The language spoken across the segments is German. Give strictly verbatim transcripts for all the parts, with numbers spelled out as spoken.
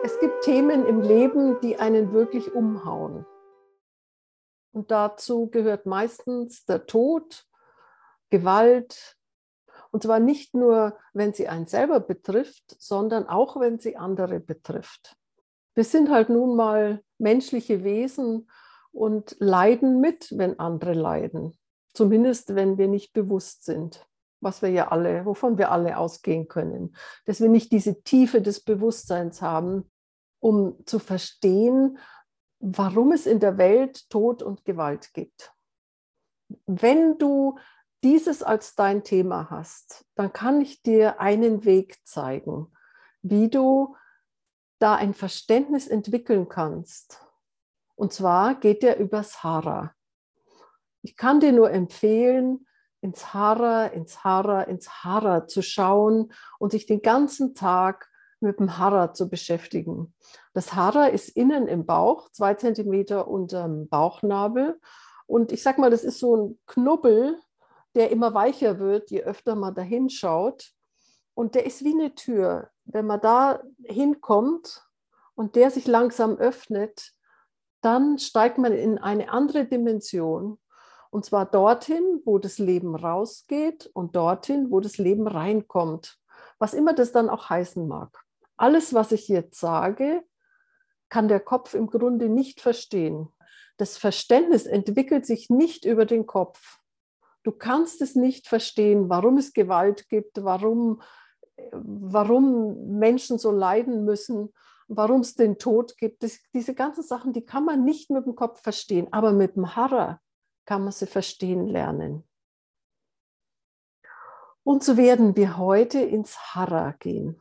Es gibt Themen im Leben, die einen wirklich umhauen. Und dazu gehört meistens der Tod, Gewalt. Und zwar nicht nur, wenn sie einen selber betrifft, sondern auch, wenn sie andere betrifft. Wir sind halt nun mal menschliche Wesen und leiden mit, wenn andere leiden. Zumindest, wenn wir nicht bewusst sind, was wir ja alle, wovon wir alle ausgehen können. Dass wir nicht diese Tiefe des Bewusstseins haben, um zu verstehen, warum es in der Welt Tod und Gewalt gibt. Wenn du dieses als dein Thema hast, dann kann ich dir einen Weg zeigen, wie du da ein Verständnis entwickeln kannst. Und zwar geht der übers Hara. Ich kann dir nur empfehlen, ins Hara, ins Hara, ins Hara zu schauen und sich den ganzen Tag mit dem Hara zu beschäftigen. Das Hara ist innen im Bauch, zwei Zentimeter unterm Bauchnabel. Und ich sag mal, das ist so ein Knubbel, der immer weicher wird, je öfter man da hinschaut. Und der ist wie eine Tür. Wenn man da hinkommt und der sich langsam öffnet, dann steigt man in eine andere Dimension. Und zwar dorthin, wo das Leben rausgeht und dorthin, wo das Leben reinkommt. Was immer das dann auch heißen mag. Alles, was ich jetzt sage, kann der Kopf im Grunde nicht verstehen. Das Verständnis entwickelt sich nicht über den Kopf. Du kannst es nicht verstehen, warum es Gewalt gibt, warum, warum Menschen so leiden müssen, warum es den Tod gibt. Das, diese ganzen Sachen, die kann man nicht mit dem Kopf verstehen, aber mit dem Hara kann man sie verstehen lernen. Und so werden wir heute ins Hara gehen.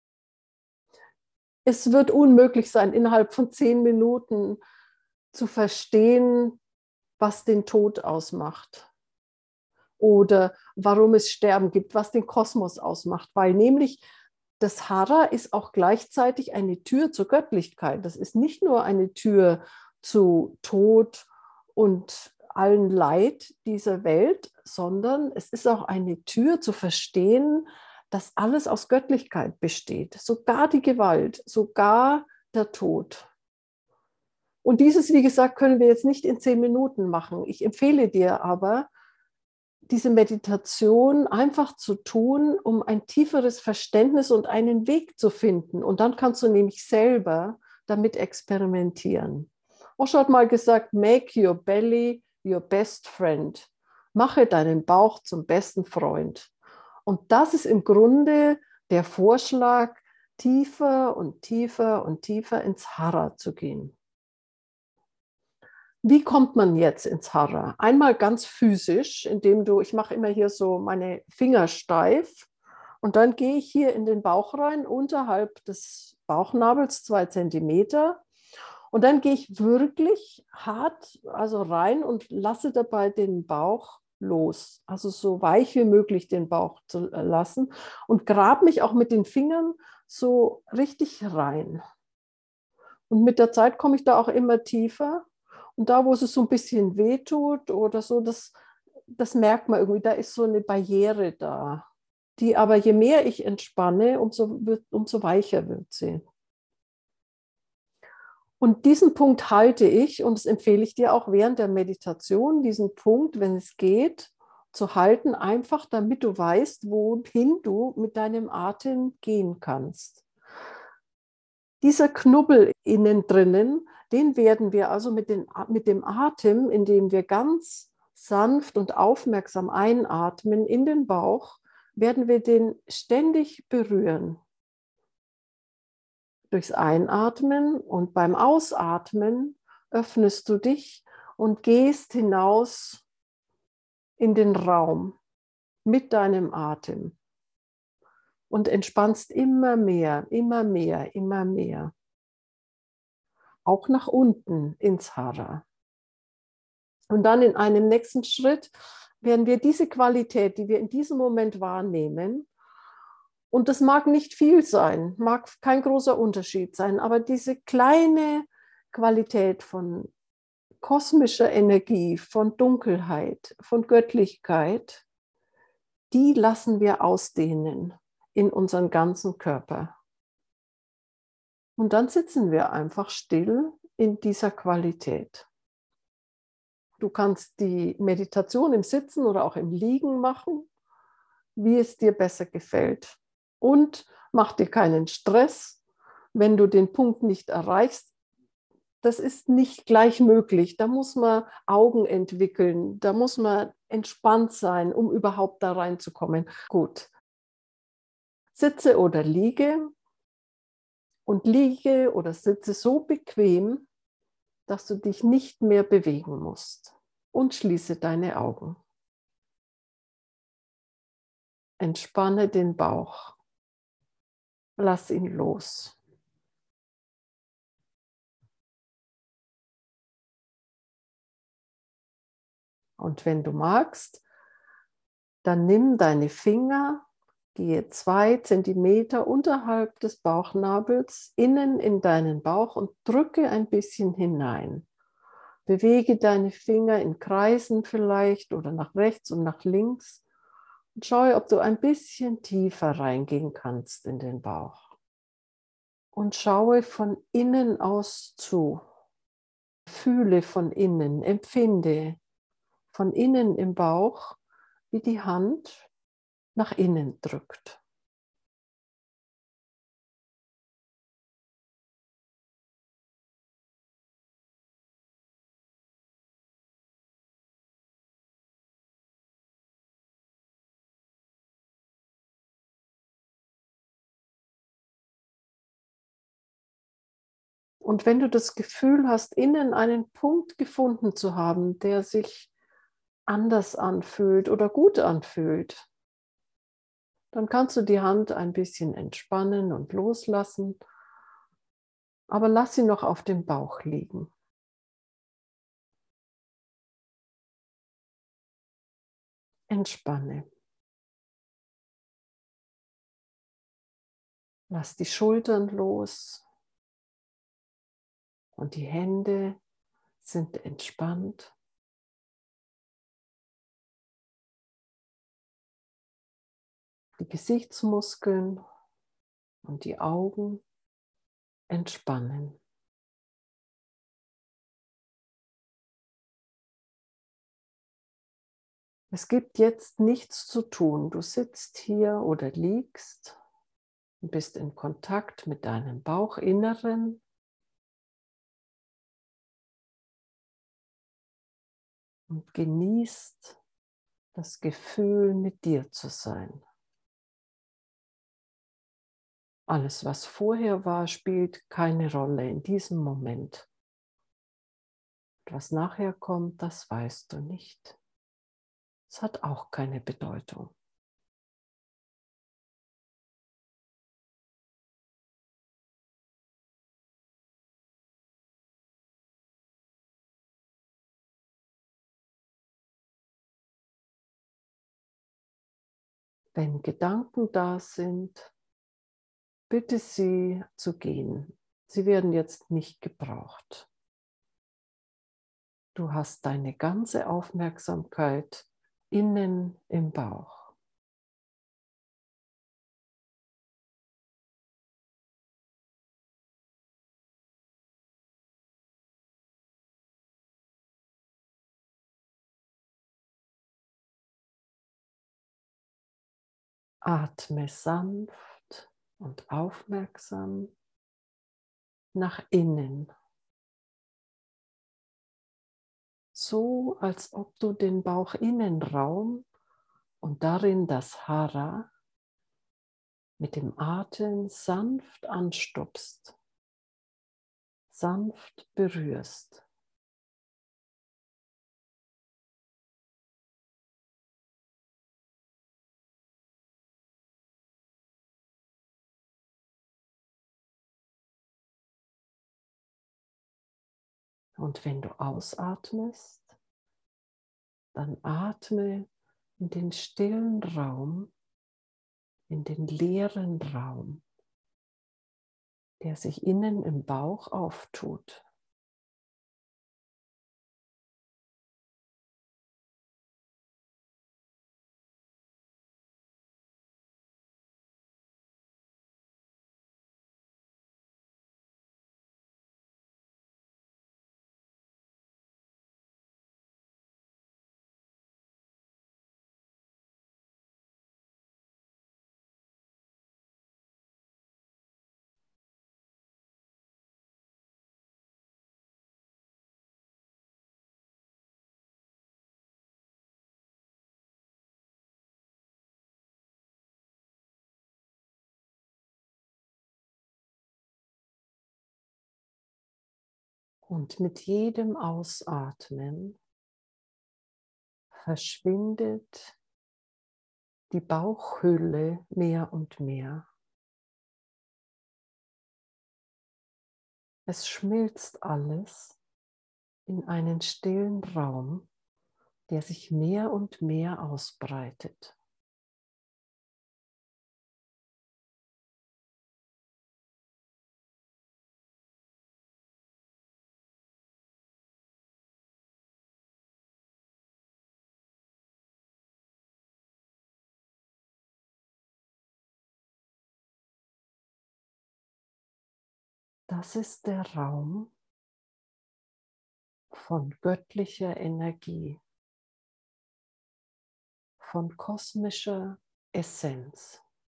Es wird unmöglich sein, innerhalb von zehn Minuten zu verstehen, was den Tod ausmacht oder warum es Sterben gibt, was den Kosmos ausmacht, weil nämlich das Hara ist auch gleichzeitig eine Tür zur Göttlichkeit. Das ist nicht nur eine Tür zu Tod und allen Leid dieser Welt, sondern es ist auch eine Tür zu verstehen, dass alles aus Göttlichkeit besteht, sogar die Gewalt, sogar der Tod. Und dieses, wie gesagt, können wir jetzt nicht in zehn Minuten machen. Ich empfehle dir aber, diese Meditation einfach zu tun, um ein tieferes Verständnis und einen Weg zu finden. Und dann kannst du nämlich selber damit experimentieren. Osho hat mal gesagt, make your belly your best friend. Mache deinen Bauch zum besten Freund. Und das ist im Grunde der Vorschlag, tiefer und tiefer und tiefer ins Hara zu gehen. Wie kommt man jetzt ins Hara? Einmal ganz physisch, indem du, ich mache immer hier so meine Finger steif und dann gehe ich hier in den Bauch rein, unterhalb des Bauchnabels, zwei Zentimeter. Und dann gehe ich wirklich hart, also rein und lasse dabei den Bauch los. Also so weich wie möglich den Bauch zu lassen und grabe mich auch mit den Fingern so richtig rein. Und mit der Zeit komme ich da auch immer tiefer. Und da, wo es so ein bisschen wehtut oder so, das, das merkt man irgendwie, da ist so eine Barriere da. Die aber, je mehr ich entspanne, umso, wird, umso weicher wird sie. Und diesen Punkt halte ich, und das empfehle ich dir auch während der Meditation, diesen Punkt, wenn es geht, zu halten, einfach damit du weißt, wohin du mit deinem Atem gehen kannst. Dieser Knubbel innen drinnen, den werden wir also mit, den, mit dem Atem, indem wir ganz sanft und aufmerksam einatmen in den Bauch, werden wir den ständig berühren. Durchs Einatmen und beim Ausatmen öffnest du dich und gehst hinaus in den Raum mit deinem Atem und entspannst immer mehr, immer mehr, immer mehr. Auch nach unten ins Hara. Und dann in einem nächsten Schritt werden wir diese Qualität, die wir in diesem Moment wahrnehmen, und das mag nicht viel sein, mag kein großer Unterschied sein, aber diese kleine Qualität von kosmischer Energie, von Dunkelheit, von Göttlichkeit, die lassen wir ausdehnen in unseren ganzen Körper. Und dann sitzen wir einfach still in dieser Qualität. Du kannst die Meditation im Sitzen oder auch im Liegen machen, wie es dir besser gefällt. Und mach dir keinen Stress, wenn du den Punkt nicht erreichst. Das ist nicht gleich möglich. Da muss man Augen entwickeln, da muss man entspannt sein, um überhaupt da reinzukommen. Gut. Sitze oder liege und liege oder sitze so bequem, dass du dich nicht mehr bewegen musst. Und schließe deine Augen. Entspanne den Bauch. Lass ihn los. Und wenn du magst, dann nimm deine Finger, gehe zwei Zentimeter unterhalb des Bauchnabels innen in deinen Bauch und drücke ein bisschen hinein. Bewege deine Finger in Kreisen vielleicht oder nach rechts und nach links und schaue, ob du ein bisschen tiefer reingehen kannst in den Bauch. Und schaue von innen aus zu. Fühle von innen, empfinde von innen im Bauch, wie die Hand nach innen drückt. Und wenn du das Gefühl hast, innen einen Punkt gefunden zu haben, der sich anders anfühlt oder gut anfühlt, dann kannst du die Hand ein bisschen entspannen und loslassen, aber lass sie noch auf dem Bauch liegen. Entspanne. Lass die Schultern los und die Hände sind entspannt. Die Gesichtsmuskeln und die Augen entspannen. Es gibt jetzt nichts zu tun. Du sitzt hier oder liegst und bist in Kontakt mit deinem Bauchinneren. Und genießt das Gefühl, mit dir zu sein. Alles, was vorher war, spielt keine Rolle in diesem Moment. Und was nachher kommt, das weißt du nicht. Es hat auch keine Bedeutung. Wenn Gedanken da sind, bitte sie zu gehen. Sie werden jetzt nicht gebraucht. Du hast deine ganze Aufmerksamkeit innen im Bauch. Atme sanft und aufmerksam nach innen. So, als ob du den Bauchinnenraum und darin das Hara mit dem Atem sanft anstupst, sanft berührst. Und wenn du ausatmest, dann atme in den stillen Raum, in den leeren Raum, der sich innen im Bauch auftut. Und mit jedem Ausatmen verschwindet die Bauchhöhle mehr und mehr. Es schmilzt alles in einen stillen Raum, der sich mehr und mehr ausbreitet. Das ist der Raum von göttlicher Energie, von kosmischer Essenz.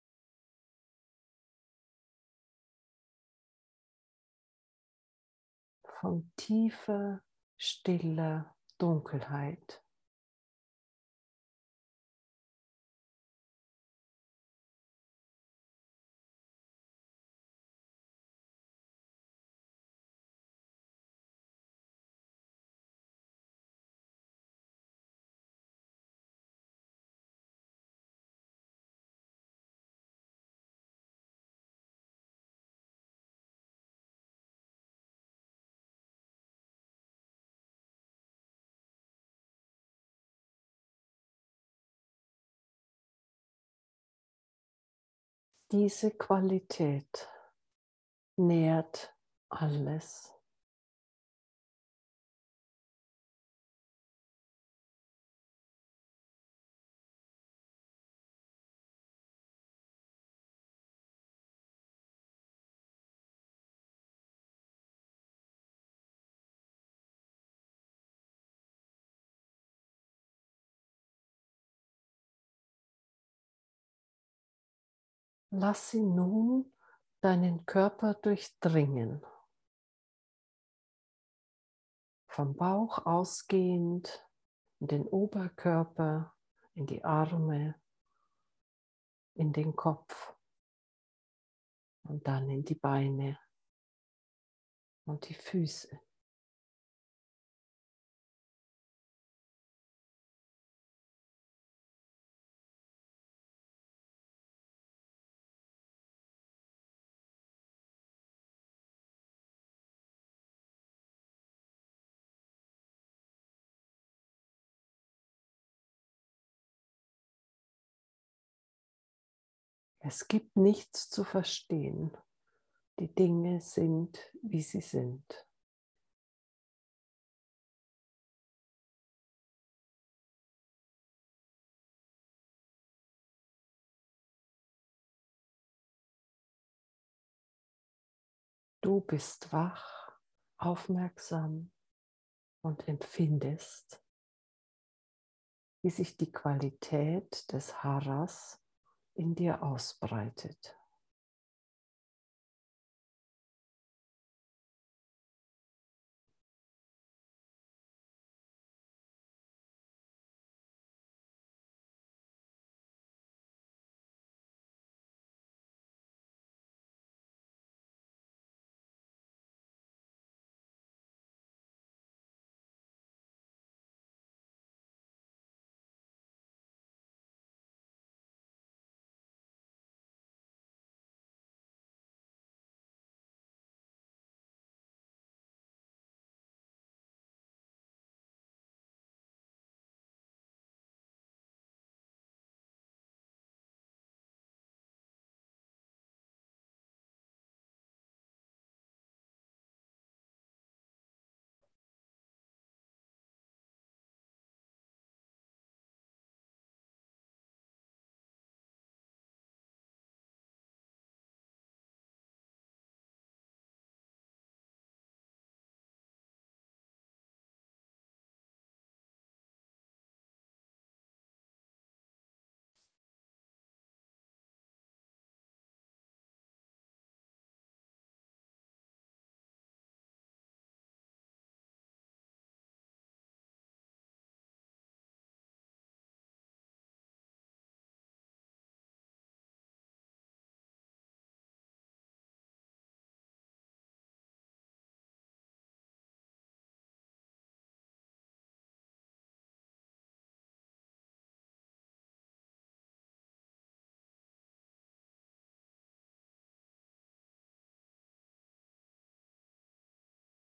Von tiefer, stiller Dunkelheit. Diese Qualität nährt alles. Lass sie nun deinen Körper durchdringen. Vom Bauch ausgehend in den Oberkörper, in die Arme, in den Kopf und dann in die Beine und die Füße. Es gibt nichts zu verstehen. Die Dinge sind, wie sie sind. Du bist wach, aufmerksam und empfindest, wie sich die Qualität des Haras in dir ausbreitet.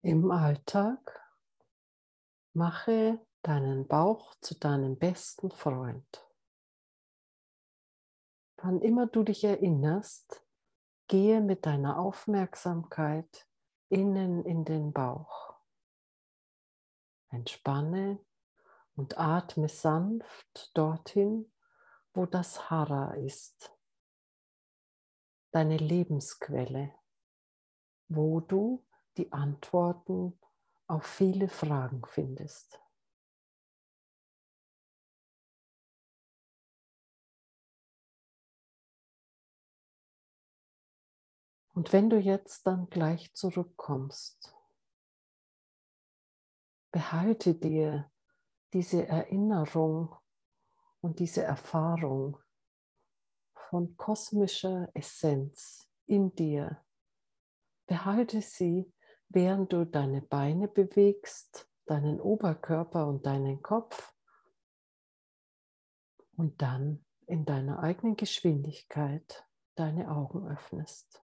Im Alltag mache deinen Bauch zu deinem besten Freund. Wann immer du dich erinnerst, gehe mit deiner Aufmerksamkeit innen in den Bauch. Entspanne und atme sanft dorthin, wo das Hara ist, deine Lebensquelle, wo du die Antworten auf viele Fragen findest. Und wenn du jetzt dann gleich zurückkommst, behalte dir diese Erinnerung und diese Erfahrung von kosmischer Essenz in dir. Behalte sie, während du deine Beine bewegst, deinen Oberkörper und deinen Kopf und dann in deiner eigenen Geschwindigkeit deine Augen öffnest.